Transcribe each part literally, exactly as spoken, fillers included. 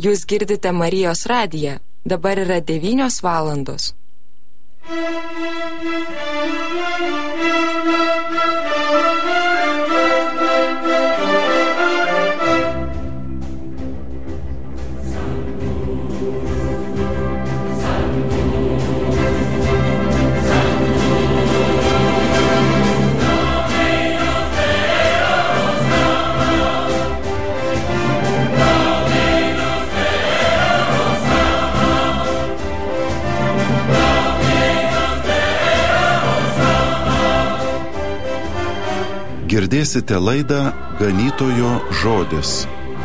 Jūs girdite Marijos radiją. Dabar yra devynios valandos. Girdėsite laidą Ganytojo žodis.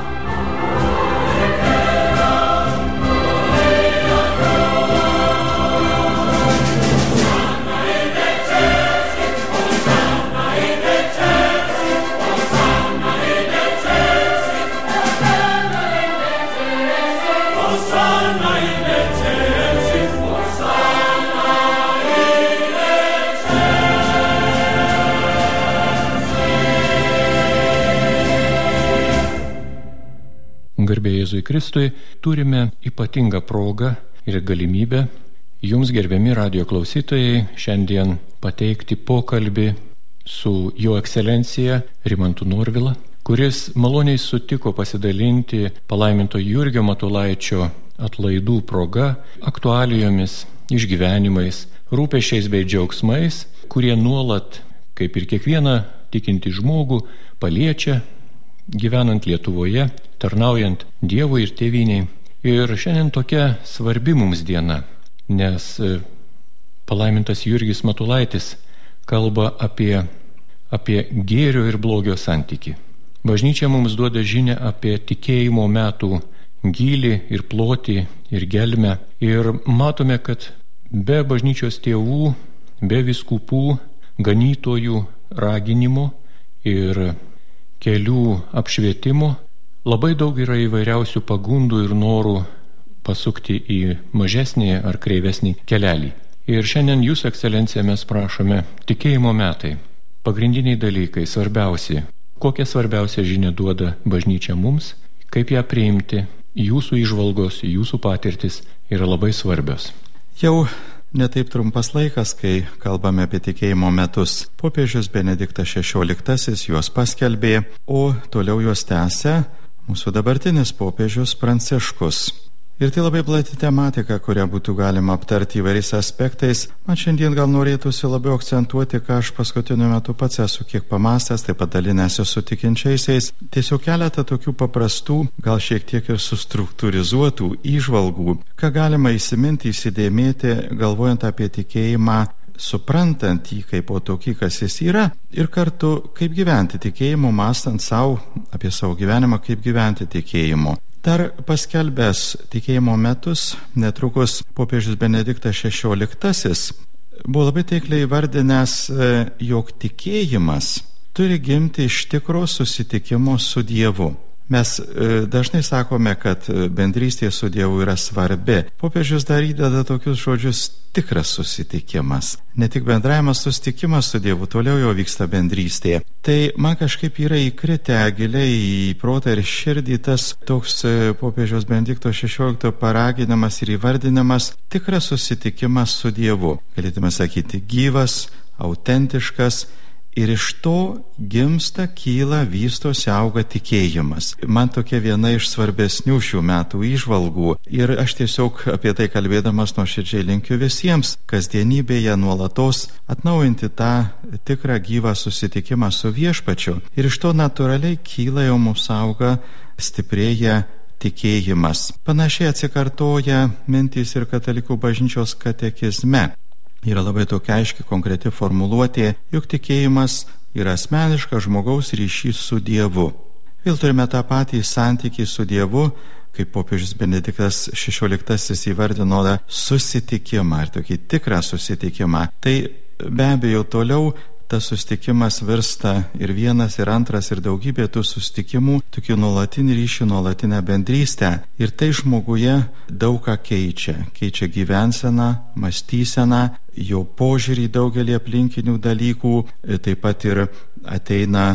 Garbė Jėzui Kristui, turime ypatingą progą ir galimybę jums, gerbiami radijo klausytojai, šiandien pateikti pokalbį su Jo ekscelencija Rimantu Norvila, kuris maloniai sutiko pasidalinti palaiminto Jurgio Matulaičio atlaidų proga aktualijomis, išgyvenimais, rūpesčiais bei džiaugsmais, kurie nuolat, kaip ir kiekvieną tikintį žmogų, paliečia gyvenant Lietuvoje, tarnaujant Dievui ir tėvynei. Ir šiandien tokia svarbi mums diena, nes palaimintas Jurgis Matulaitis kalba apie, apie gėrio ir blogio santykį. Bažnyčia mums duoda žinią apie tikėjimo metų gylį ir plotį ir gelmę. Ir matome, kad be bažnyčios tėvų, be vyskupų, ganytojų raginimo ir kelių apšvietimo labai daug yra įvairiausių pagundų ir norų pasukti į mažesnį ar kreivesnį kelelį. Ir šiandien Jūsų ekscelencija mes prašome tikėjimo metai, pagrindiniai dalykai, svarbiausi. Kokią svarbiausią žinią duoda bažnyčia mums, kaip ją priimti, Jūsų įžvalgos, Jūsų patirtis yra labai svarbios. Jau netaip trumpas laikas, kai kalbame apie tikėjimo metus. Popiežius Benediktas šešioliktasis juos paskelbė, o toliau juos tęsia mūsų dabartinis popiežius Pranciškus. Ir tai labai plati tematika, kurią būtų galima aptarti įvairiais aspektais. Man šiandien gal norėtųsi labiau akcentuoti, ką aš paskutiniu metu pats esu kiek pamastęs, taip pat dalinęsi su tikinčiaisiais. Tiesiog keletą tokių paprastų, gal šiek tiek ir sustruktūrizuotų įžvalgų, ką galima įsiminti, įsidėmėti, galvojant apie tikėjimą, suprantant jį kaip o tokį, kas jis yra, ir kartu kaip gyventi tikėjimu, mąstant savo apie savo gyvenimą, kaip gyventi tikėjimu. Dar paskelbęs tikėjimo metus, netrukus popiežius Benediktas šešioliktasis buvo labai taikliai įvardinęs, jog tikėjimas turi gimti iš tikro susitikimo su Dievu. Mes dažnai sakome, kad bendrystė su Dievu yra svarbi. Popiežius dar įdeda tokius žodžius tikras susitikimas. Ne tik bendravimas, susitikimas su Dievu, toliau jau vyksta bendrystė. Tai man kažkaip yra įkritę giliai į protą ir širdį tas toks popiežiaus Benedikto šešioliktojo paraginimas ir įvardinimas tikras susitikimas su Dievu. Galėtume sakyti gyvas, autentiškas. Ir iš to gimsta, kyla, vystosi, auga tikėjimas. Man tokia viena iš svarbesnių šių metų įžvalgų. Ir aš tiesiog apie tai kalbėdamas nuoširdžiai linkiu visiems kasdienybėje nuolatos atnaujinti tą tikrą gyvą susitikimą su Viešpačiu. Ir iš to natūraliai kyla, jau mūsų auga, stiprėja tikėjimas. Panašiai atsikartoja mintys ir katalikų bažnyčios katekizme. Yra labai tokia aiški konkreti formuluotė, jog tikėjimas yra asmeniškas žmogaus ryšys su Dievu. Vėl turime tą patį santykį su Dievu, kaip popiežius Benediktas šešioliktasis įvardino susitikimą ir tokį tikrą susitikimą. Tai be abejo toliau tas susitikimas virsta ir vienas, ir antras, ir daugybė tų susitikimų, tokių nuolatinį ryšį, nuolatinę bendrystę. Ir tai žmoguje daug ką keičia. Keičia gyvenseną, mąstyseną, jo požiūrį daugelį aplinkinių dalykų, taip pat ir ateina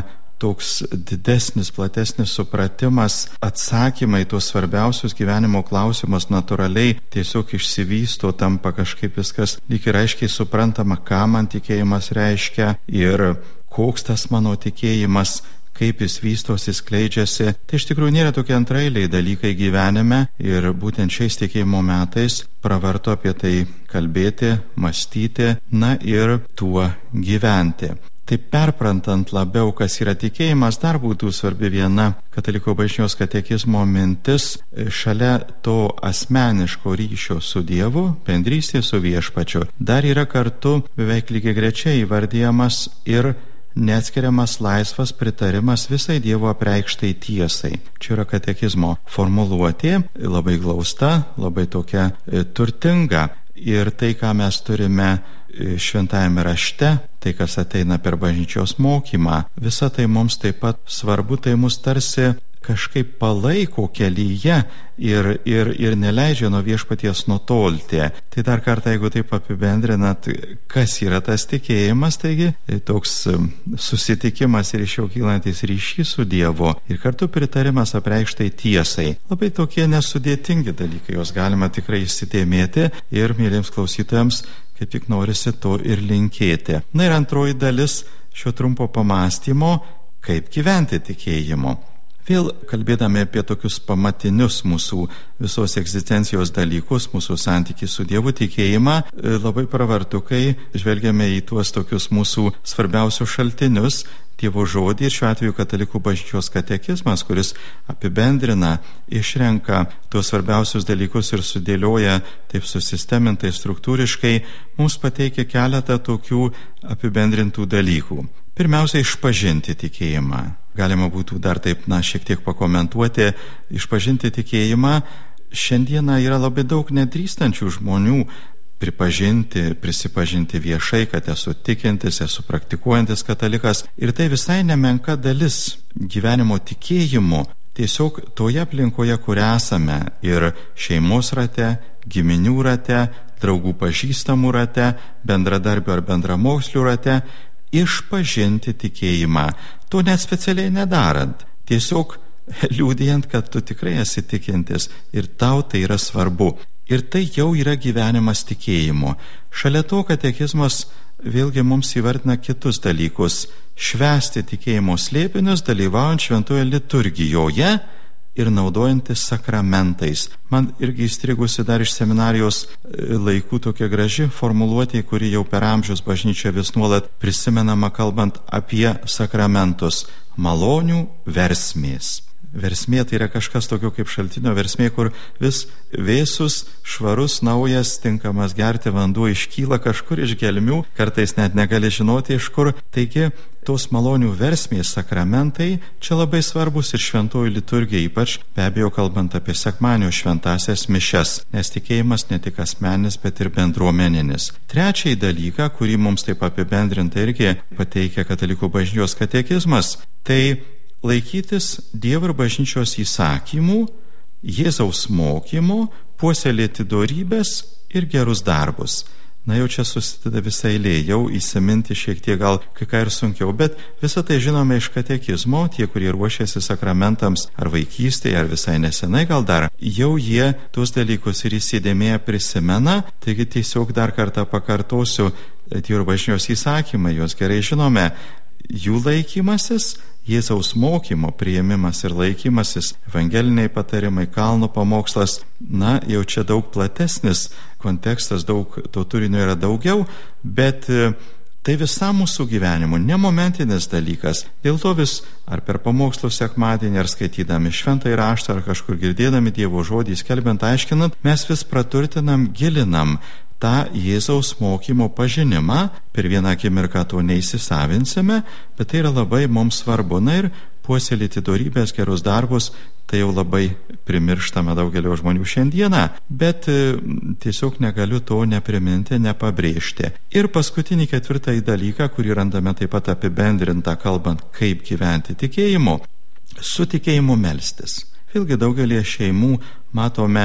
toks didesnis, platesnis supratimas, atsakymai tuos svarbiausius gyvenimo klausimus natūraliai tiesiog išsivysto, tampa kažkaip viskas lyg ir aiškiai suprantama, ką man tikėjimas reiškia ir koks tas mano tikėjimas, kaip jis vystosi, skleidžiasi. Tai iš tikrųjų nėra tokie antraeiliai dalykai gyvenime ir būtent šiais tikėjimo metais pravartu apie tai kalbėti, mąstyti, na ir tuo gyventi. Taip perprantant labiau, kas yra tikėjimas, dar būtų svarbi viena Katalikų bažnyčios katekizmo mintis šalia to asmeniško ryšio su Dievu, bendrystė su Viešpačiu. Dar yra kartu beveik lygiagrečiai įvardyjamas ir neatskiriamas laisvas pritarimas visai Dievo apreikštai tiesai. Čia yra katekizmo formuluotė, labai glausta, labai tokia e, turtinga. Ir tai, ką mes turime šventajame rašte, tai, kas ateina per bažnyčios mokymą, visa tai mums taip pat svarbu, tai mus tarsi kažkaip palaiko kelyje ir, ir, ir neleidžia nuo Viešpaties nutolti. Tai dar kartą, jeigu taip apibendrinat, kas yra tas tikėjimas, taigi tai toks susitikimas ir iš jo kylantis ryšys su Dievu ir kartu pritarimas apreikštai tiesai. Labai tokie nesudėtingi dalykai, jos galima tikrai įsidėmėti ir mėlyms klausytojams, kaip tik norisi to ir linkėti. Na ir antroji dalis šio trumpo pamąstymo, kaip gyventi tikėjimu. Vėl kalbėdami apie tokius pamatinius mūsų visos egzistencijos dalykus, mūsų santykį su Dievu, tikėjimą, labai pravartu, kai žvelgiame į tuos tokius mūsų svarbiausius šaltinius, Dievo žodį, ir šiuo atveju Katalikų bažnyčios katekizmas, kuris apibendrina, išrenka tuos svarbiausius dalykus ir sudėlioja taip susistemintai, struktūriškai, mums pateikia keletą tokių apibendrintų dalykų. Pirmiausia, išpažinti tikėjimą. Galima būtų dar taip, na, šiek tiek pakomentuoti. Išpažinti tikėjimą. Šiandieną yra labai daug nedrįstančių žmonių pripažinti, prisipažinti viešai, kad esu tikintis, esu praktikuojantis katalikas. Ir tai visai nemenka dalis gyvenimo tikėjimo. Tiesiog toje aplinkoje, kur esame, ir šeimos rate, giminių rate, draugų pažįstamų rate, bendradarbių ar bendramokslių rate, išpažinti tikėjimą. To net specialiai nedarant. Tiesiog liūdėjant, kad tu tikrai esi tikintis ir tau tai yra svarbu. Ir tai jau yra gyvenimas tikėjimu. Šalia to katekizmas vėlgi mums įvardina kitus dalykus. Švęsti tikėjimo slėpinius, dalyvaujant šventoje liturgijoje ir naudojantis sakramentais. Man irgi įstrigusi dar iš seminarijos laikų tokia graži formuluotė, kuri jau per amžius bažnyčioje vis nuolat prisimenama, kalbant apie sakramentus. Malonių versmės. Versmė tai yra kažkas tokio kaip šaltinio versmė, kur vis vėsus, švarus, naujas, tinkamas gerti vanduo iškyla kažkur iš gelmių, kartais net negali žinoti iš kur. Taigi, tos malonių versmės sakramentai čia labai svarbus ir šventoji liturgija, ypač be abejo kalbant apie sekmadienio šventąsias mišias, nes tikėjimas ne tik asmeninis, bet ir bendruomeninis. Trečiai dalyką, kurį mums taip apibendrinta irgi pateikia Katalikų bažnyčios katekizmas, tai laikytis Dievo ir bažnyčios įsakymų, Jėzaus mokymo, puoselėti dorybės ir gerus darbus. Na jau čia susideda visa eilė, jau įsiminti šiek tiek gal kai ką ir sunkiau, bet visą tai žinome iš katekizmo, tie, kurie ruošiasi sakramentams ar vaikystėje, ar visai nesenai gal dar, jau jie tuos dalykus ir įsidėmėję prisimena, taigi tiesiog dar kartą pakartosiu, Dievo ir bažnyčios įsakymai, juos gerai žinome, jų laikymasis, Jėzaus mokymo priėmimas ir laikymasis, evangeliniai patarimai, kalno pamokslas, na, jau čia daug platesnis kontekstas, daug to turinio yra daugiau, bet tai visam mūsų gyvenimu, nemomentinis dalykas. Dėl to vis, ar per pamokslų sekmadienį, ar skaitydami šventąjį raštą, ar kažkur girdėdami Dievo žodį, skelbiant, aiškinant, mes vis praturtinam, gilinam tą Jėzaus mokymo pažinimą. Per vieną akimirką to neįsisavinsime, bet tai yra labai mums svarbu. Na ir puoselėti dorybės, gerus darbus, tai jau labai primirštame daugelio žmonių šiandieną, bet tiesiog negaliu to nepriminti, nepabrėžti. Ir paskutinį ketvirtąjį dalyką, kurį randame taip pat apibendrintą, kalbant, kaip gyventi tikėjimu, su tikėjimu melstis. Vėlgi daugelį šeimų matome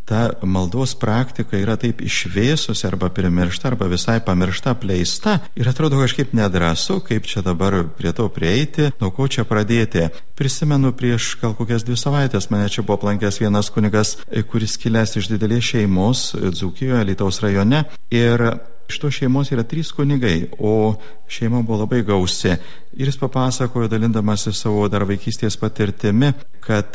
ta maldos praktika yra taip išvėsusi arba primiršta, arba visai pamiršta, pleista ir atrodo kažkaip nedrąsu, kaip čia dabar prie to prieiti, nuo ko čia pradėti. Prisimenu, prieš gal kokias dvi savaitės mane čia buvo aplankęs vienas kunigas, kuris kilęs iš didelės šeimos Dzūkijoje, Alytaus rajone, ir iš to šeimos yra trys kunigai, o šeima buvo labai gausi. Ir jis papasakojo, dalindamasi savo dar vaikystės patirtimi, kad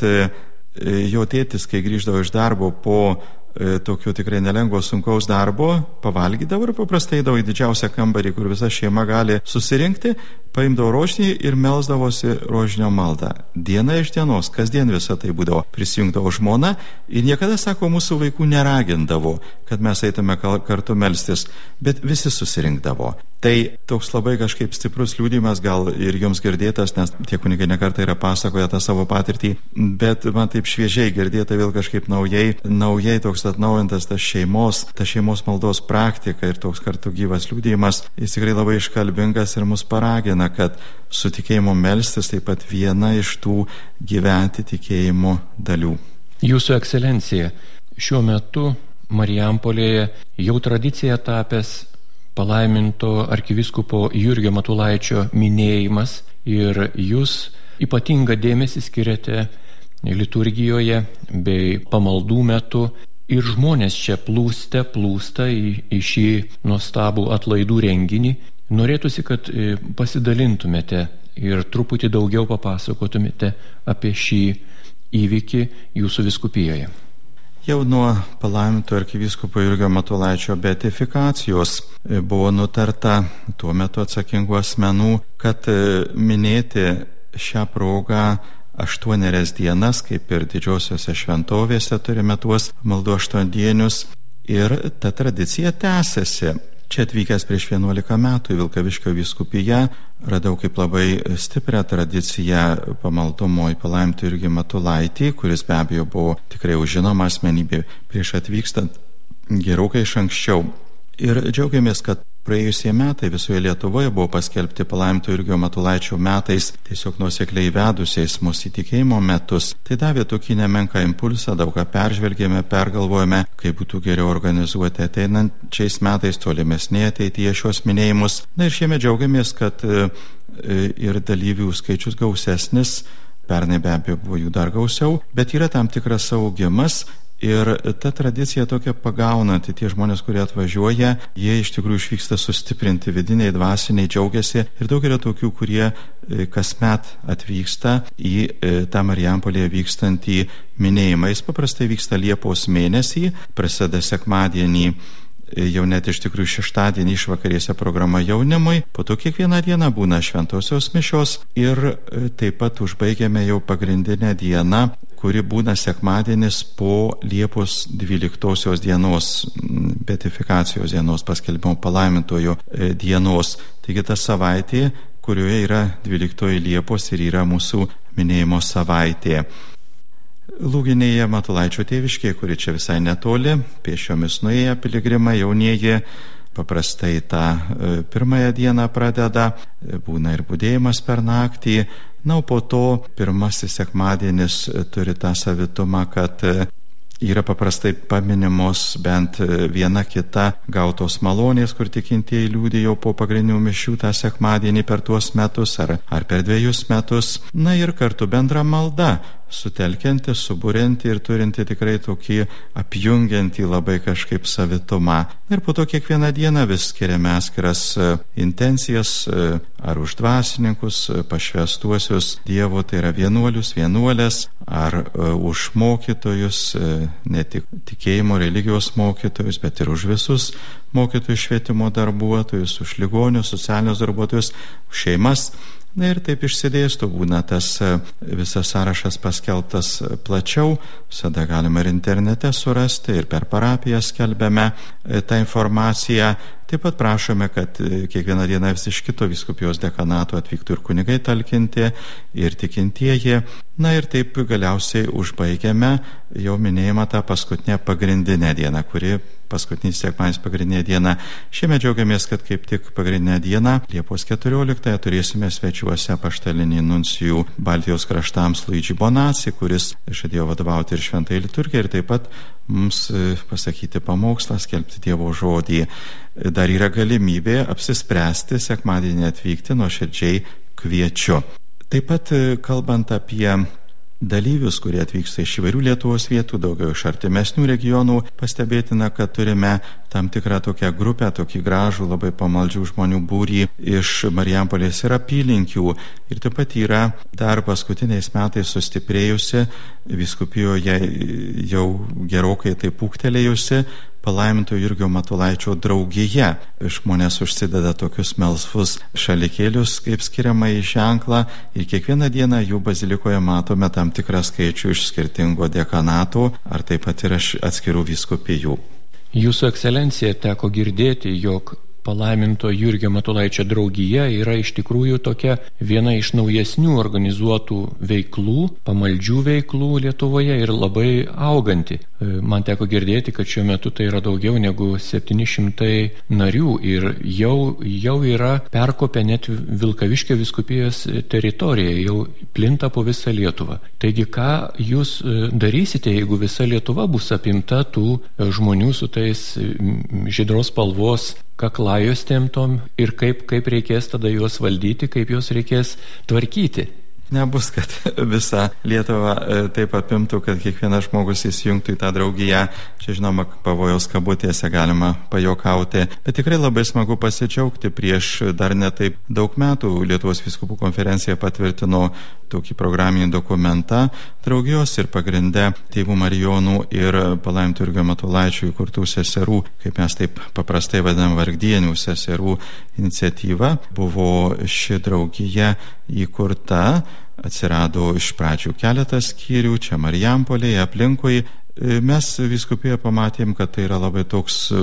jo tėtis, kai grįždavo iš darbo po e, tokio tikrai nelengvo sunkaus darbo, pavalgydavo ir paprastai eidavo į didžiausią kambarį, kur visa šeima gali susirinkti, paimdavo rožinį ir melsdavosi rožinio maldą. Diena iš dienos, kasdien visą tai būdavo. Prisijungdavo žmona ir niekada, sako, mūsų vaikų neragindavo, kad mes eitume kartu melstis, bet visi susirinkdavo. Tai toks labai kažkaip stiprus liudijimas, gal ir jums girdėtas, nes tie kunigai nekartą yra pasakoję tą savo patirtį, bet man taip šviežiai girdėta vėl kažkaip naujai, naujai toks atnaujintas tas šeimos, ta šeimos maldos praktika ir toks kartu gyvas liudijimas, jis tikrai labai iškalbingas ir mus paragina, kad su tikėjimu melstis taip pat viena iš tų gyventi tikėjimo dalių. Jūsų ekscelencija, šiuo metu Marijampolėje jau tradicija tapęs palaiminto arkivyskupo Jurgio Matulaičio minėjimas ir jūs ypatingą dėmesį skiriate liturgijoje bei pamaldų metu ir žmonės čia plūste, plūsta į, į šį nuostabų atlaidų renginį. Norėtųsi, kad pasidalintumėte ir truputį daugiau papasakotumėte apie šį įvykį jūsų vyskupijoje. Jau nuo palaiminto arkivyskupo Jurgio Matulaičio beatifikacijos buvo nutarta tuo metu atsakingų asmenų, kad minėti šią progą aštuonerias dienas, kaip ir didžiosiose šventovėse turime tuos maldų aštuondienius, ir ta tradicija tęsiasi. Čia atvykęs prieš vienuolika metų į Vilkaviškio vyskupiją radau kaip labai stiprią tradiciją pamaldumo į palaimintą Jurgį Matulaitį, kuris be abejo buvo tikrai žinoma asmenybė prieš atvykstant gerokai iš anksčiau. Ir džiaugiamės, kad praėjusie metai visoje Lietuvoje buvo paskelbti palaiminto Jurgio Matulaičio metais, tiesiog nuosekliai vedusiais mūsų įtikėjimo metus. Tai davė tokį nemenką impulsą, daug ką peržvelgėme, pergalvojame, kaip būtų geriau organizuoti ateinančiais metais, tolimesnėje ateityje šios minėjimus. Na ir šiemet džiaugiamės, kad ir dalyvių skaičius gausesnis, pernai be abejo buvo jų dar gausiau, bet yra tam tikras augimas. Ir ta tradicija tokia pagaunanti, tie žmonės, kurie atvažiuoja, jie iš tikrųjų išvyksta sustiprinti vidiniai, dvasiniai, džiaugiasi. Ir daug yra tokių, kurie kasmet atvyksta į tą Marijampolėje vykstantį minėjimą. Jis paprastai vyksta Liepos mėnesį, prasideda sekmadienį, jau net iš tikrųjų šeštadienį išvakarėse programa jaunimui, po to kiekvieną dieną būna šventosios mišios ir taip pat užbaigiame jau pagrindinę dieną, kuri būna sekmadienis po Liepos dvyliktosios dienos, beatifikacijos dienos, paskelbimo palaimintojo dienos. Taigi ta savaitė, kurioje yra dvyliktoji Liepos ir yra mūsų minėjimo savaitė. Lūginėje Matulaičio tėviškėje, kuri čia visai netoli, pėsčiomis nuėję piligrimai jaunieji paprastai tą pirmąją dieną pradeda, būna ir budėjimas per naktį. Na, o po to pirmasis sekmadienis turi tą savitumą, kad yra paprastai paminimos bent viena kita gautos malonės, kur tikintieji liudijo po pagrindinių mišių tą sekmadienį per tuos metus ar, ar per dviejus metus. Na ir kartu bendra malda, sutelkianti, suburianti ir turinti tikrai tokį apjungiantį labai kažkaip savitumą. Ir po to kiekvieną dieną vis skiriame atskiras intencijas ar už dvasininkus, pašvęstuosius Dievo, tai yra vienuolius, vienuolės, ar už mokytojus, ne tik tikėjimo, religijos mokytojus, bet ir už visus mokytojų švietimo darbuotojus, už ligonius, socialinius darbuotojus, už šeimas. Na ir taip išsidėsto, būna tas visas sąrašas paskelbtas plačiau, visada galima ir internete surasti, ir per parapiją skelbiame tą informaciją. Taip pat prašome, kad kiekvieną dieną vis iš kito vyskupijos dekanato atvyktų ir kunigai talkinti, ir tikintieji. Na ir taip galiausiai užbaigiame jau minėjimą tą paskutinę pagrindinę dieną, kuri paskutinis sekmadienis pagrindinė diena. Šiemet džiaugiamės, kad kaip tik pagrindinę dieną, Liepos keturioliktąją, turėsime svečiuose apaštalinį nuncijų Baltijos kraštams Luigi Bonazzi, kuris žadėjo vadovauti ir šventai liturgijai ir taip pat mums pasakyti pamokslą, skelbti Dievo žodį. Dar yra galimybė apsispręsti sekmadienį atvykti, nuoširdžiai kviečiu. Taip pat kalbant apie dalyvius, kurie atvyksta iš įvairių Lietuvos vietų, daugiau iš artimesnių regionų, pastebėtina, kad turime tam tikrą tokią grupę, tokį gražų, labai pamaldžių žmonių būrį iš Marijampolės ir apylinkių. Ir taip pat yra dar paskutiniais metais sustiprėjusi, vyskupijoje jau gerokai taip pūktelėjusi, palaiminto Jurgio Matulaičio draugija. Žmonės užsideda tokius melsvus šalikėlius kaip skiriamą į ženklą ir kiekvieną dieną jų bazilikoje matome tam tikrą skaičių iš skirtingo dekanato ar taip pat ir iš atskirų vyskupijų. Jūsų ekscelencija, teko girdėti, jog palaiminto Jurgio Matulaičio draugija yra iš tikrųjų tokia viena iš naujesnių organizuotų veiklų, pamaldžių veiklų Lietuvoje ir labai auganti. Man teko girdėti, kad šiuo metu tai yra daugiau negu septyni šimtai narių ir jau, jau yra perkopę net Vilkaviškio vyskupijos teritoriją, jau plinta po visą Lietuvą. Taigi, ką jūs darysite, jeigu visa Lietuva bus apimta tų žmonių su tais žydros spalvos kaklajostėm tom ir kaip, kaip reikės tada juos valdyti, kaip juos reikės tvarkyti? Nebus, kad visa Lietuva taip apimtų, kad kiekvienas žmogus įsijungtų į tą draugiją. Čia, žinoma, pavojaus kabutėse galima pajokauti. Bet tikrai labai smagu pasidžiaugti. Prieš dar netaip daug metų Lietuvos vyskupų konferencija patvirtino tokį programinį dokumentą draugijos ir pagrindę tėvų Marijonų ir palaiminto Jurgio Matulaičio įkurtų seserų, kaip mes taip paprastai vadinam, vargdienių seserų iniciatyva. Buvo ši draugija įkurta. Atsirado iš pradžių keletas skyrių, čia Marijampolėje, aplinkui. Mes vyskupijoje pamatėm, kad tai yra labai toks e,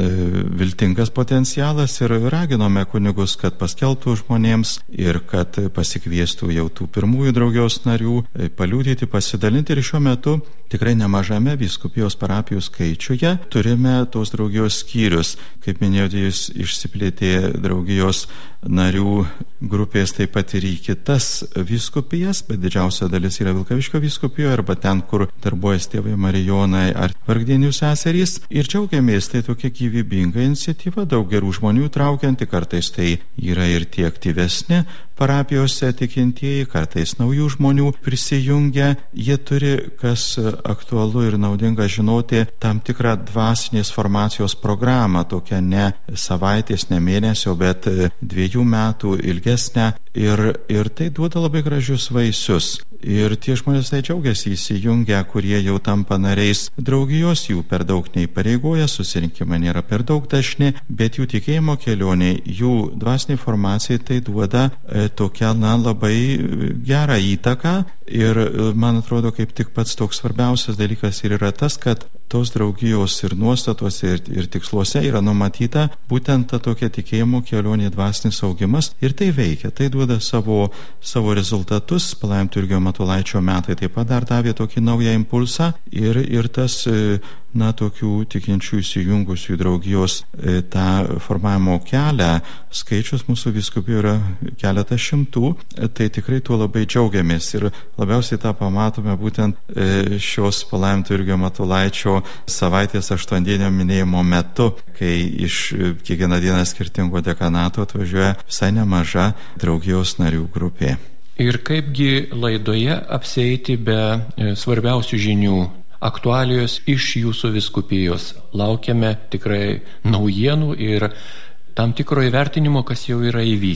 viltingas potencialas ir raginome kunigus, kad paskelbtų žmonėms ir kad pasikviestų jau tų pirmųjų draugijos narių, e, paliudyti, pasidalinti. Ir šiuo metu tikrai nemažame vyskupijos parapijų skaičiuje turime tos draugijos skyrius. Kaip minėjote, jis išsiplėtė draugijos narių grupės taip pat ir į kitas vyskupijas, bet didžiausia dalis yra Vilkaviškio vyskupijoje arba ten, kur darbuojas tėvai Marijonai ar vargdienių seserys. Ir džiaugiamės, tai tokia gyvybinga iniciatyva, daug gerų žmonių traukianti, kartais tai yra ir tie aktyvesni parapijose tikintieji, kartais naujų žmonių prisijungia. Jie turi, kas aktualu ir naudinga žinoti, tam tikrą dvasinės formacijos programą, tokią ne savaitės, ne mėnesio, bet dviejų metų ilgesnę. Ir, ir tai duoda labai gražius vaisius. Ir tie žmonės tai džiaugiasi įsijungę, kurie jau tampa nariais draugijos, jų per daug neįpareigoja, susirinkimai nėra per daug dažni, bet jų tikėjimo kelionė, jų dvasiniai formacijai tai duoda e, tokią, na, labai gerą įtaką. Ir man atrodo, kaip tik pats toks svarbiausias dalykas ir yra tas, kad tos draugijos ir nuostatuose ir, ir tiksluose yra numatyta būtent ta tokia tikėjimo kelionė, dvasinis augimas, ir tai veikia, tai duoda savo, savo rezultatus. Palaiminto Jurgio Matulaičio metai taip pat dar davė tokį naują impulsą ir, ir tas, na, tokių tikinčių įsijungusių į draugijos tą formavimo kelią skaičius mūsų vyskupijoje yra keletas šimtų, tai tikrai tuo labai džiaugiamės ir labiausiai tą pamatome būtent šios palaiminto Jurgio Matulaičio savaitės aštuondienio minėjimo metu, kai iš kiekvieną dieną skirtingo dekanato atvažiuoja visai nemaža draugijos narių grupė. Ir kaipgi laidoje apsieiti be svarbiausių žinių, aktualijos iš jūsų vyskupijos. Laukiame tikrai naujienų ir tam tikro įvertinimo, kas jau yra įvykę.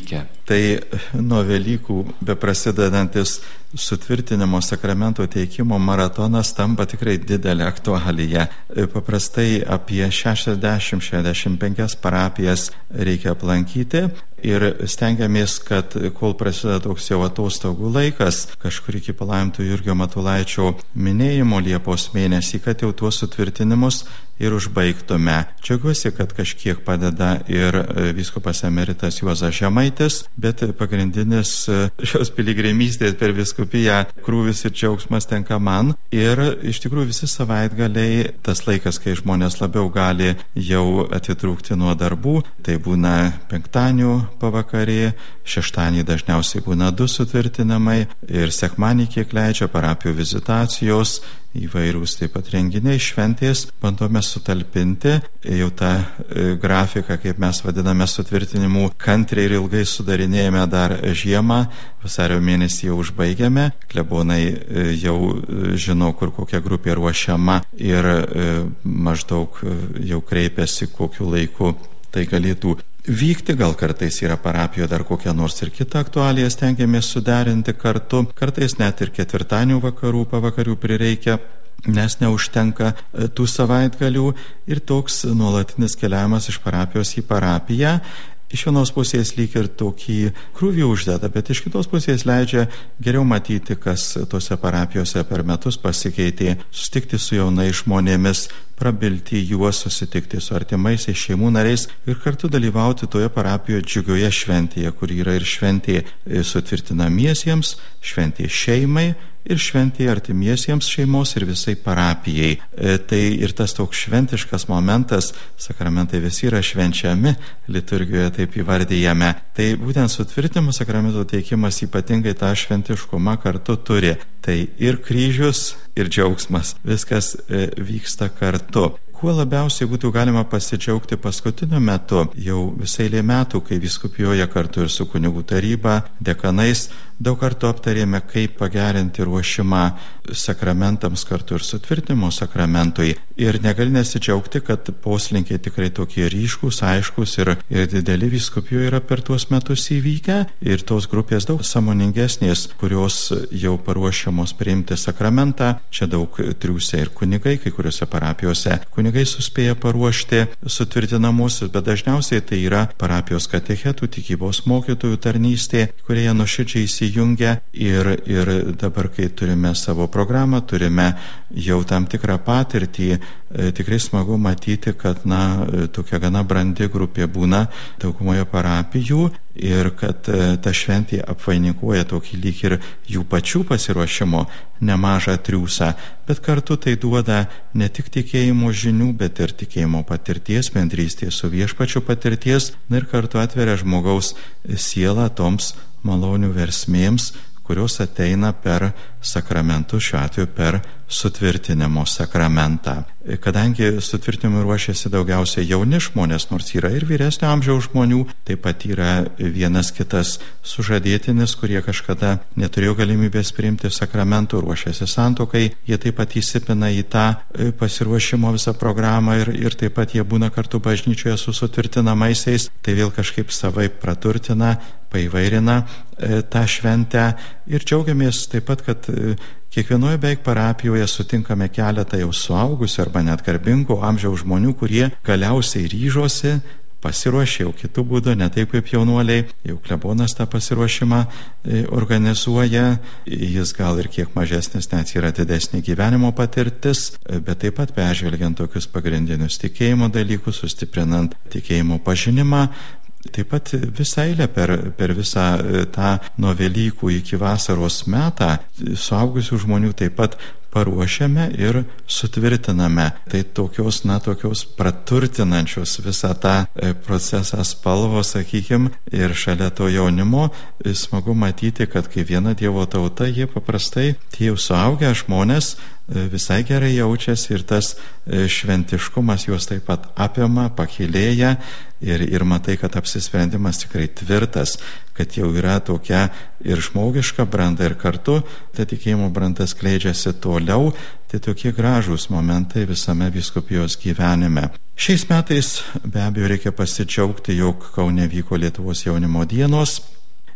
Tai nuo Velykų beprasidedantis sutvirtinimo sakramento teikimo maratonas tampa tikrai didelė aktualija. Paprastai apie šešiasdešimt šešiasdešimt penkias parapijas reikia aplankyti ir stengiamės, kad kol prasideda toks jau atostogų laikas, kažkur iki palaiminto Jurgio Matulaičio minėjimo Liepos mėnesį, kad jau tuos sutvirtinimus ir užbaigtume. Džiaugiuosi, kad kažkiek padeda ir vyskupas emeritas Juozas Žemaitis, bet pagrindinis šios piligrimystės per vyskupiją krūvis ir džiaugsmas tenka man. Ir iš tikrųjų visi savaitgaliai, tas laikas, kai žmonės labiau gali jau atitrūkti nuo darbų, tai būna penktadienio pavakarė, šeštadienį dažniausiai būna du sutvirtinimai ir sekmadienį kiek leidžia parapijų vizitacijos, įvairūs taip pat renginiai, šventės, bandome sutalpinti jau tą e, grafiką, kaip mes vadiname, sutvirtinimų kantriai ir ilgai sudarinėjame dar žiemą, vasario mėnesį jau užbaigėme, klebonai e, jau e, žino, kur kokia grupė ruošiama ir e, maždaug e, jau kreipiasi, kokiu laiku tai galėtų vykti. Gal kartais yra parapijoje dar kokia nors ir kita aktualija, stengiamės suderinti kartu, kartais net ir ketvirtadienio vakarų pavakarių prireikia, nes neužtenka tų savaitgalių, ir toks nuolatinis keliavimas iš parapijos į parapiją iš vienos pusės lyg ir tokį krūvį uždeda, bet iš kitos pusės leidžia geriau matyti, kas tose parapijose per metus pasikeitė, susitikti su jaunais žmonėmis, prabilti juos, susitikti su artimaisiais šeimų nariais ir kartu dalyvauti toje parapijoje džiugioje šventėje, kur yra ir šventė sutvirtinamiesiems, šventė šeimai ir šventė artimiesiems šeimos ir visai parapijai. E, tai ir tas toks šventiškas momentas, sakramentai visi yra švenčiami, liturgijoje taip įvardyjame. Tai būtent sutvirtinimo sakramento teikimas ypatingai tą šventiškumą kartu turi. Tai ir kryžius, ir džiaugsmas, viskas e, vyksta kartu. Kuo labiausiai būtų galima pasidžiaugti paskutiniu metu, jau visai lė metų, kai vyskupijoje kartu ir su kunigų taryba, dekanais, daug kartų aptarėme, kaip pagerinti ruošimą sakramentams kartu ir sutvirtinimo sakramentui. Ir negali nesidžiaugti, kad poslinkiai tikrai tokie ryškus, aiškus ir, ir dideli vyskupijoje yra per tuos metus įvykę. Ir tos grupės daug sąmoningesnės, kurios jau paruošiamos priimti sakramentą. Čia daug triūsia ir kunigai, kai kuriuose parapijose kunigai suspėja paruošti sutvirtinamosius, bet dažniausiai tai yra parapijos katechetų, tikybos mokytojų tarnystė, kurie nuoširdžiai įsijungia. Ir, ir dabar, kai turime savo programą, turime jau tam tikrą patirtį, e, tikrai smagu matyti, kad na, tokia gana brandi grupė būna daugumoje parapijų ir kad e, ta šventė apvainikuoja tokį lyg ir jų pačių pasiruošimo nemažą triūsą, bet kartu tai duoda ne tik tikėjimo žinių, bet ir tikėjimo patirties, bendrystės su viešpačiu patirties, ir kartu atveria žmogaus sielą toms malonių versmėms, kurios ateina per sakramentus, šiuo atveju per sutvirtinimo sakramentą. Kadangi sutvirtinimui ruošiasi daugiausiai jauni žmonės, nors yra ir vyresnio amžiaus žmonių, taip pat yra vienas kitas sužadėtinis, kurie kažkada neturėjo galimybės priimti sakramentų, ruošiasi santuokai, jie taip pat įsipina į tą pasiruošimo visą programą ir, ir taip pat jie būna kartu bažnyčioje su sutvirtinamaisiais, tai vėl kažkaip savaip praturtina, paįvairina e, tą šventę ir džiaugiamės taip pat, kad e, kiekvienoje beveik parapijoje sutinkame keletą jau suaugusių arba net garbingų amžiaus žmonių, kurie galiausiai ryžosi, pasiruošė jau kitų būdų, ne taip kaip jaunuoliai, jau klebonas tą pasiruošimą e, organizuoja, jis gal ir kiek mažesnis, net yra didesnė gyvenimo patirtis, e, bet taip pat peržvelgiant tokius pagrindinius tikėjimo dalykus, sustiprinant tikėjimo pažinimą. Taip pat visą eilę per, per visą tą nuo Velykų iki vasaros metą suaugusių žmonių taip pat paruošiame ir sutvirtiname. Tai tokios, na, tokios praturtinančios visą tą procesą spalvos, sakykime, ir šalia to jaunimo smagu matyti, kad kai viena Dievo tauta, jie paprastai, tie jau suaugę žmonės, visai gerai jaučiasi ir tas šventiškumas juos taip pat apima, pakilėja ir, ir matai, kad apsisprendimas tikrai tvirtas, kad jau yra tokia ir žmogiška branda ir kartu ta tikėjimo branda skleidžiasi toliau. Tai tokie gražūs momentai visame vyskupijos gyvenime. Šiais metais be abejo reikia pasidžiaugti, jog Kaune vyko Lietuvos jaunimo dienos.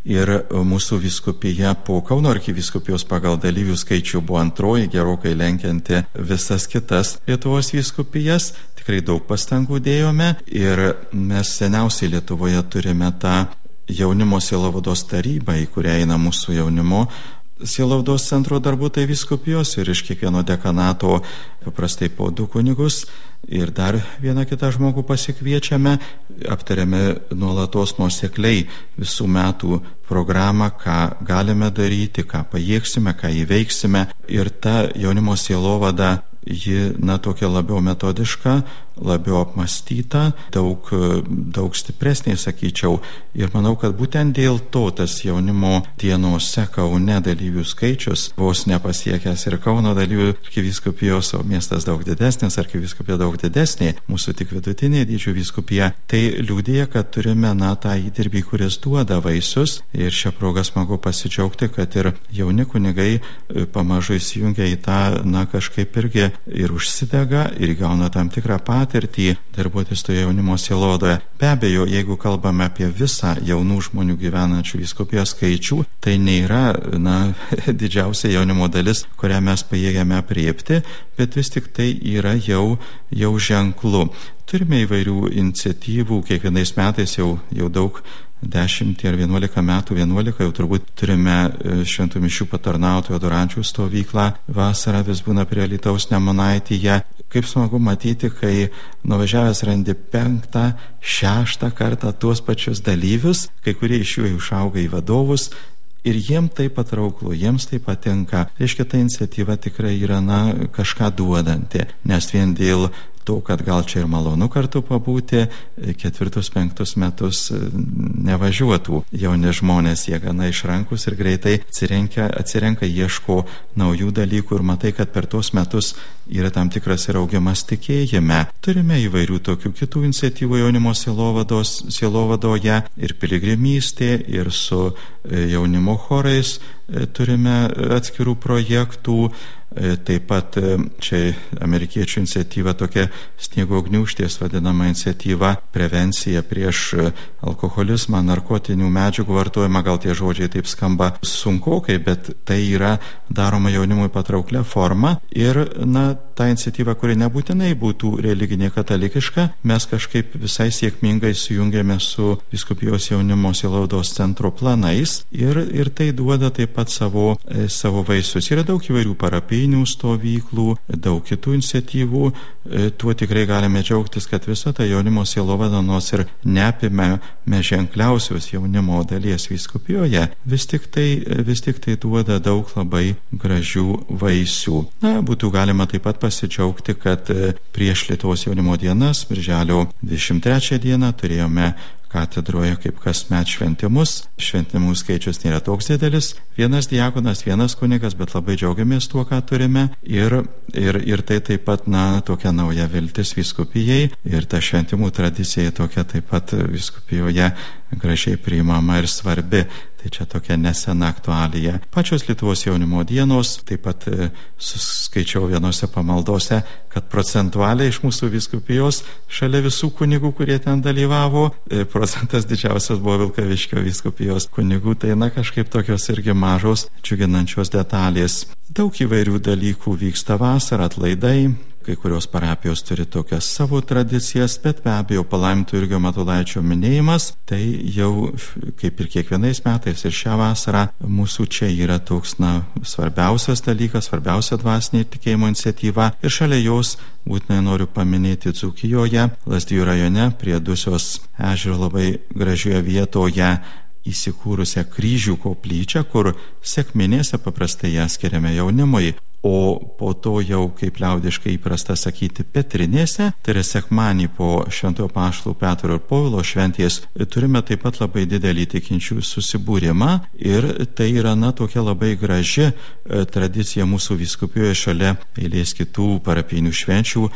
Ir mūsų vyskupija po Kauno arkivyskupijos pagal dalyvių skaičių buvo antroji, gerokai lenkianti visas kitas Lietuvos vyskupijas. Tikrai daug pastangų dėjome ir mes seniausiai Lietuvoje turime tą jaunimo sielovados tarybą, į kurią eina mūsų jaunimo sielovados centro darbuotojai vyskupijos ir iš kiekvieno dekanato paprastai po du kunigus ir dar vieną kitą žmogų pasikviečiame, aptariame nuolatos nuosekliai visų metų programą, ką galime daryti, ką pajėgsime, ką įveiksime ir ta jaunimo sielovada ji, na, tokia labiau metodiška, labiau apmąstyta, daug, daug stipresnė, sakyčiau. Ir manau, kad būtent dėl to tas jaunimo dienose Kaune dalyvių skaičius vos nepasiekęs ir Kauno dalyvių arkivyskupijos, o miestas daug didesnis, arkivyskupija daug didesnė, mūsų tik vidutinė dydžio vyskupija. Tai liudija, kad turime, na, tą įdirbį, kuris duoda vaisius. Ir šią progą smagu pasidžiaugti, kad ir jauni kunigai pamažu įsijungia į tą, na, kažkaip irgi ir užsidega ir gauna tam tikrą patirtį darbuotis toje jaunimo sielovadoje. Be abejo, jeigu kalbame apie visą jaunų žmonių gyvenančių vyskupijos skaičių, tai nėra, na, didžiausia jaunimo dalis, kurią mes pajėgiame apriepti, bet vis tik tai yra jau, jau ženklu. Turime įvairių iniciatyvų, kiekvienais metais jau, jau daug dešimtį ar vienuolika metų, vienuolika jau turbūt turime šventų mišių patarnautojų adorančių stovyklą. Vasarą vis būna prie Alytaus Nemunaityje. Kaip smagu matyti, kai nuvažiavęs randi penktą, šeštą kartą tuos pačius dalyvius, kai kurie iš jų išauga į vadovus. Ir jiem tai patrauklu, jiems tai patinka. Reiškia, ta iniciatyva tikrai yra, na, kažką duodanti, nes vien dėl to, kad gal čia ir malonu kartu pabūti, ketvirtus, penktus metus nevažiuotų jauni žmonės, jie gana išrankus ir greitai atsirenka, atsirenka, ieško naujų dalykų ir matai, kad per tuos metus yra tam tikras ir augimas tikėjime. Turime įvairių tokių kitų iniciatyvų jaunimo sielovados, sielovadoje ir piligrimystė, ir su jaunimo chorais turime atskirų projektų. Taip pat čia amerikiečių iniciatyva, tokia sniego gniūžtės vadinama iniciatyva, prevencija prieš alkoholizmą, narkotinių medžiagų vartojimą, gal tie žodžiai taip skamba sunkokai, bet tai yra daroma jaunimui patrauklia forma ir, na, ta iniciatyva, kuri nebūtinai būtų religinė katalikiška, mes kažkaip visai sėkmingai sujungėme su vyskupijos jaunimo sielovados centro planais ir, ir tai duoda taip pat savo, savo vaisius. Yra daug įvairių parapijinių stovyklų, daug kitų iniciatyvų, tuo tikrai galime džiaugtis, kad visa ta jaunimo sielovada, nors ir neapime ženkliausios jaunimo dalies vyskupijoje, vis tik tai, vis tik tai duoda daug labai gražių vaisių. Na, būtų galima taip pat pasidžiaugti, kad prieš Lietuvos jaunimo dienas, birželio dvidešimt trečią dieną, turėjome katedroje kaip kasmet šventimus. Šventimų skaičius nėra toks didelis. Vienas diakonas, vienas kunigas, bet labai džiaugiamės tuo, ką turime. Ir, ir, ir tai taip pat, na, tokia nauja viltis vyskupijai. Ir ta šventimų tradicija tokia taip pat vyskupijoje gražiai priimama ir svarbi. Tai čia tokia nesena aktualija. Pačios Lietuvos jaunimo dienos, taip pat suskaičiau vienose pamaldose, kad procentualiai iš mūsų vyskupijos, šalia visų kunigų, kurie ten dalyvavo, procentas didžiausias buvo Vilkaviškio vyskupijos kunigų. Tai, na, kažkaip tokios irgi mažos, džiuginančios detalės. Daug įvairių dalykų vyksta vasarą, atlaidai. Kai kurios parapijos turi tokias savo tradicijas, bet be abejo palaiminto Jurgio Matulaičio minėjimas, tai jau kaip ir kiekvienais metais ir šią vasarą mūsų čia yra toks, na, svarbiausias dalykas, svarbiausia dvasinė tikėjimo iniciatyva. Ir šalia jos būtinai noriu paminėti Dzūkijoje, Lazdijų rajone, prie Dusios ežero labai gražioje vietoje įsikūrusią kryžių koplyčią, kur sekminėse paprastai ją skiriame jaunimui. O po to jau, kaip liaudiškai įprasta sakyti, Petrinėse, tai yra sekmanį po Šventojo Apaštalo Petro ir Povilo šventės, turime taip pat labai didelį tikinčių susibūrimą ir tai yra, na, tokia labai graži tradicija mūsų vyskupijoje šalia eilės kitų parapijinių švenčių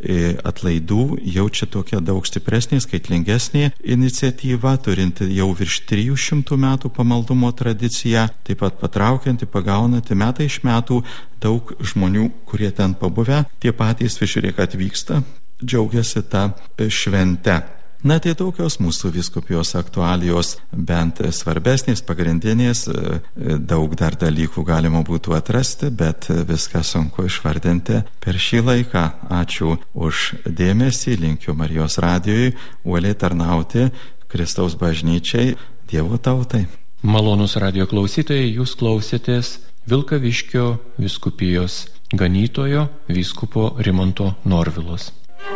atlaidų, jau čia tokia daug stipresnė, skaitlingesnė iniciatyva, turinti jau virš trijų šimtų metų pamaldumo tradiciją, taip pat patraukianti, pagaunanti metai iš metų daug žmonių, kurie ten pabuvę, tie patys, žiūrėk, atvyksta, džiaugiasi tą šventę. Na, tai tokios mūsų vyskupijos aktualijos, bent svarbesnės, pagrindinės, daug dar dalykų galima būtų atrasti, bet viską sunku išvardinti per šį laiką. Ačiū už dėmesį, linkiu Marijos radijui uoliai tarnauti Kristaus bažnyčiai, Dievo tautai. Malonūs radijo klausytojai, jūs klausėtės Vilkaviškio vyskupijos ganytojo vyskupo Rimanto Norvilos.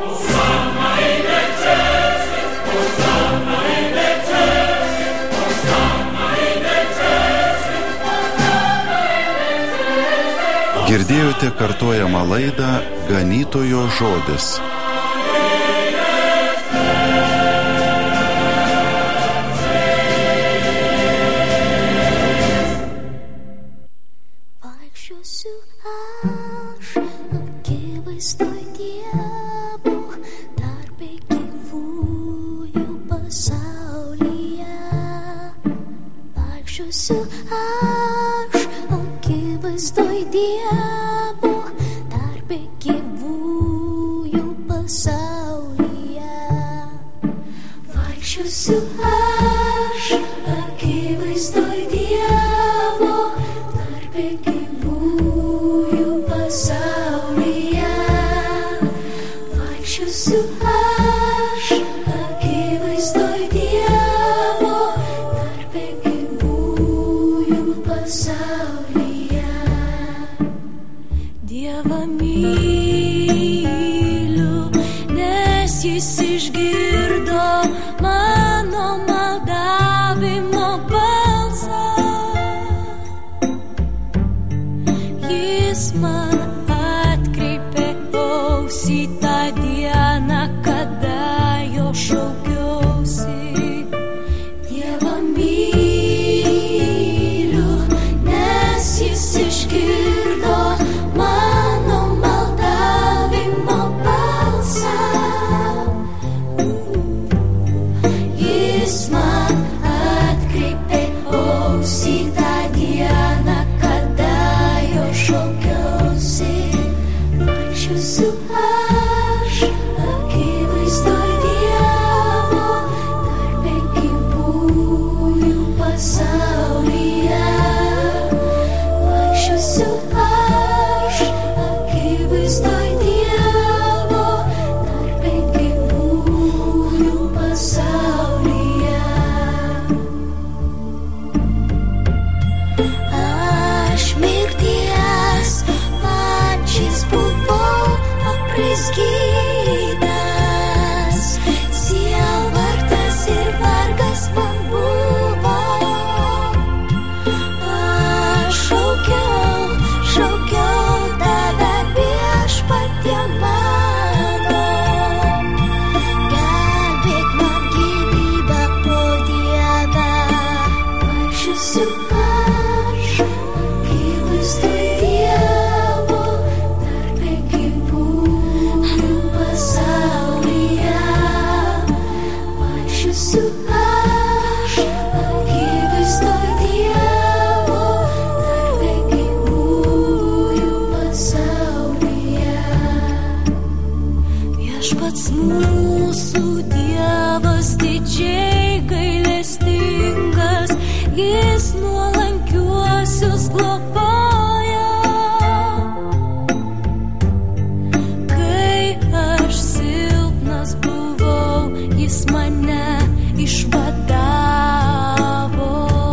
Girdėjote kartojamą laidą Ganytojo žodis. Vaikščiosiu aš akivaizdoj Dievo, tarpe gyvųjų pasaulyje. Vaikščiosiu aš akivaizdoj Dievo, tarpe gyvųjų pasaulyje. Vaikščiosiu aš akivaizdoj Dievo, tarpe gyvųjų pasaulyje. Vaikščiosiu aš akivaizdoj Dievo, tarpe gyvųjų pasaulyje. Dievą myliu, nes jis išgirdo mano maldavimo balsą. Jis man atkreipė ausį tą dieną, kada jo šaukiausi. Dievą myliu, nes jis išgirdo mano maldavimo balsą. Jis man atkreipė ausį tą dieną, kada jo šaukiausi. Vaikščiosiu aš akivaizdoj Dievo, tarpe gyvųjų pasaulyje. Vaikščiosiu aš akivaizdoj Dievo, tarpe gyvųjų pasaulyje. Aš mirties pačiais buvau apraizgytas, sielvartas ir vargas man buvo. Aš šaukiau, šaukiau tave, Viešpatie mano. Gelbėk man gyvybę, o Dieve. Vaikščiosiu aš akivaizdoj Dievo, tarpe gyvųjų pasaulyje. Vaikščiosiu aš akivaizdoj Dievo, tarpe gyvųjų pasaulyje. Viešpats mūsų Dievas didžiai gailestingas, jis nuolankiuosius globoja. Kai aš silpnas buvau, jis mane išvadavo.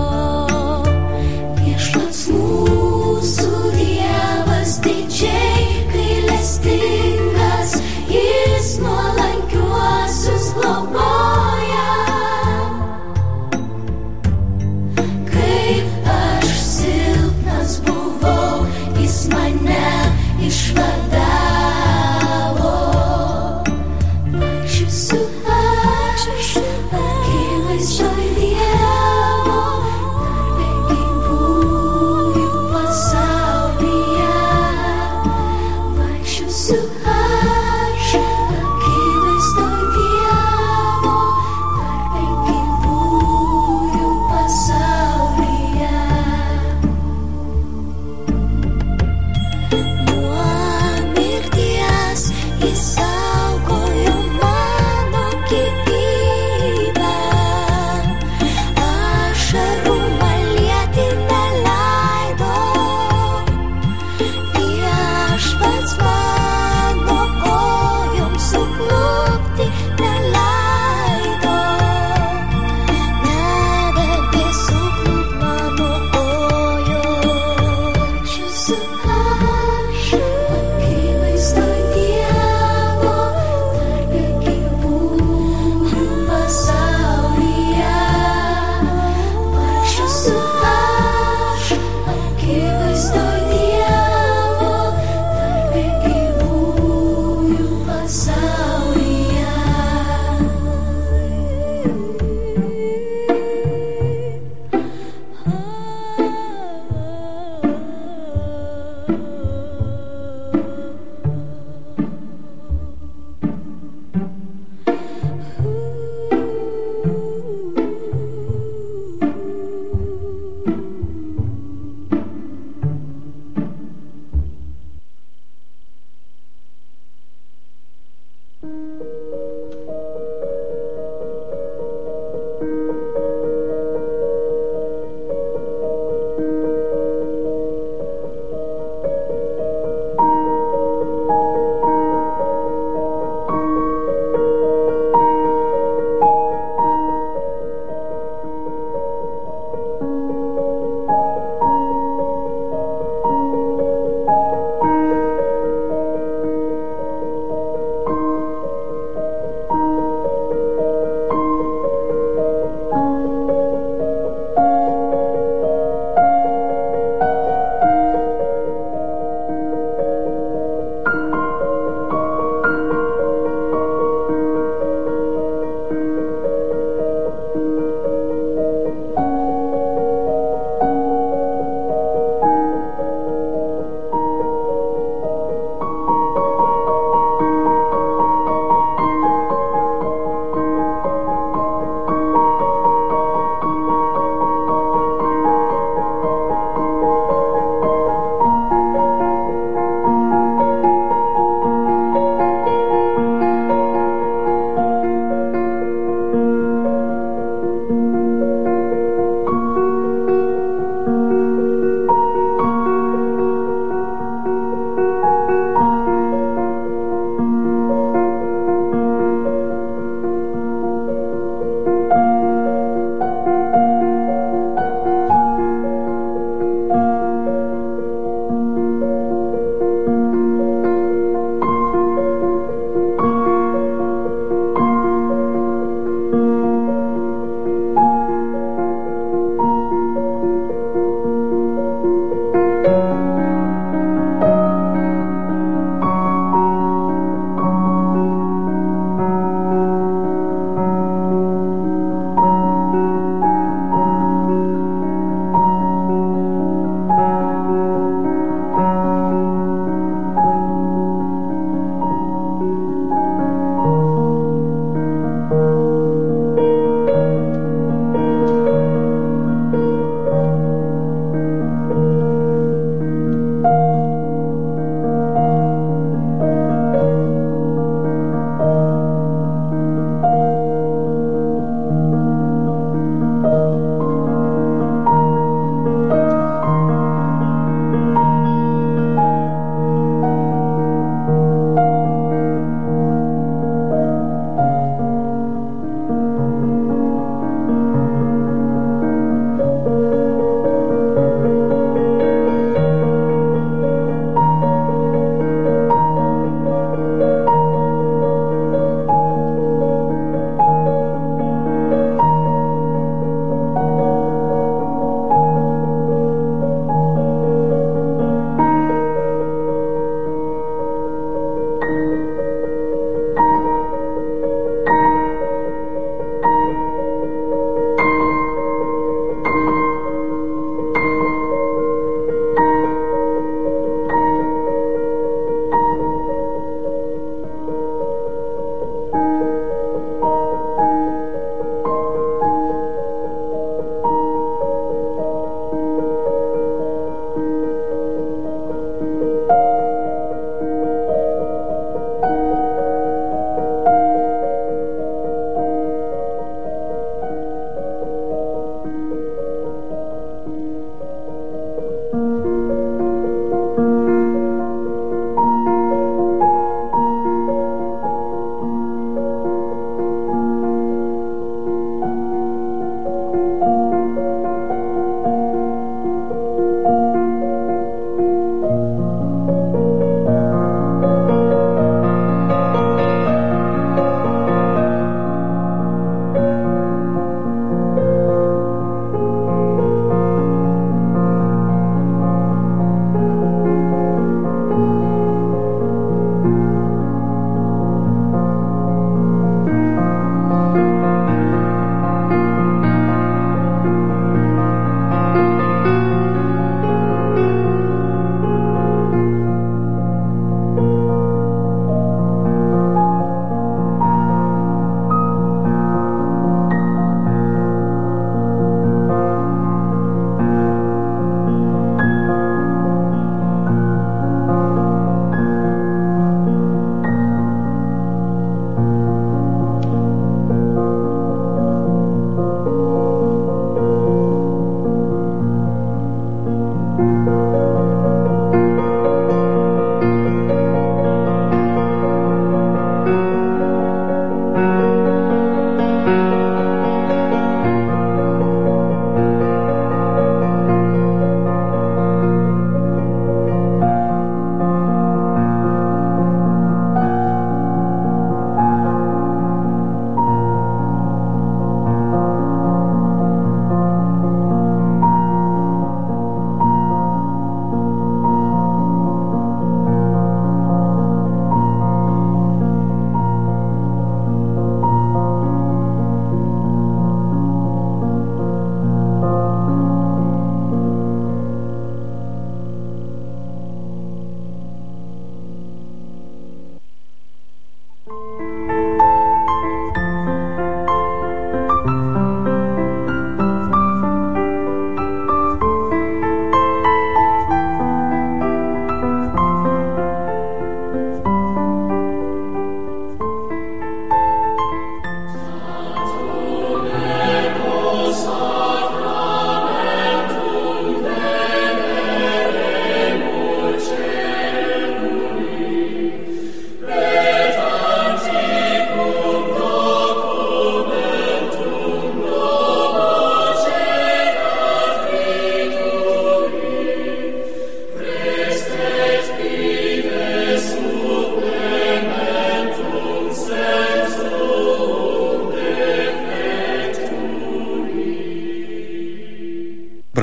Viešpats mūsų Dievas didžiai gailestingas, jis nuolankiuosius globoja. Kai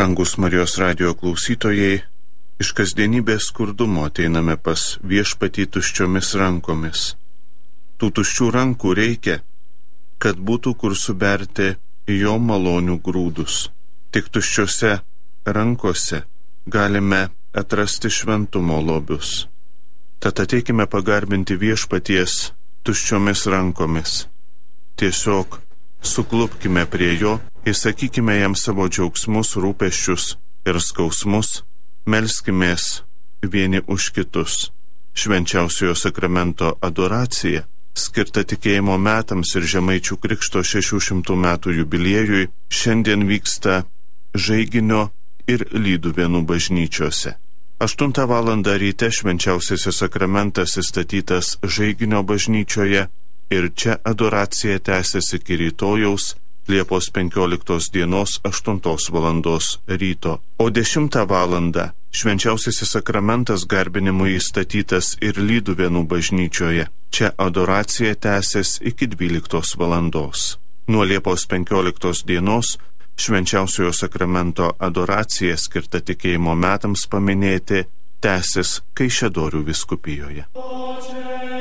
Brangus Marijos radijo klausytojai, iš kasdienybės skurdumo ateiname pas viešpatį tuščiomis rankomis. Tų tuščių rankų reikia, kad būtų kur suberti jo malonių grūdus. Tik tuščiose rankose galime atrasti šventumo lobius. Tad ateikime pagarbinti viešpaties tuščiomis rankomis. Tiesiog suklupkime prie jo, įsakykime jam savo džiaugsmus, rūpesčius ir skausmus, melskimės vieni už kitus. Švenčiausiojo sakramento adoracija, skirta tikėjimo metams ir Žemaičių Krikšto šešių šimtų metų jubiliejui, šiandien vyksta Žaiginio ir Lyduvėnų bažnyčiose. Aštuntą valandą ryte švenčiausiasis sakramentas įstatytas Žaiginio bažnyčioje ir čia adoracija tęsiasi iki rytojaus Liepos penkioliktos dienos aštuntos valandos ryto. O dešimtą valandą švenčiausiasis sakramentas garbinimui įstatytas ir Lyduvėnų bažnyčioje. Čia adoracija tęsis iki dvyliktos valandos. Nuo Liepos penkioliktos dienos švenčiausiojo sakramento adoracija skirta tikėjimo metams paminėti tęsis Kaišiadorių vyskupijoje.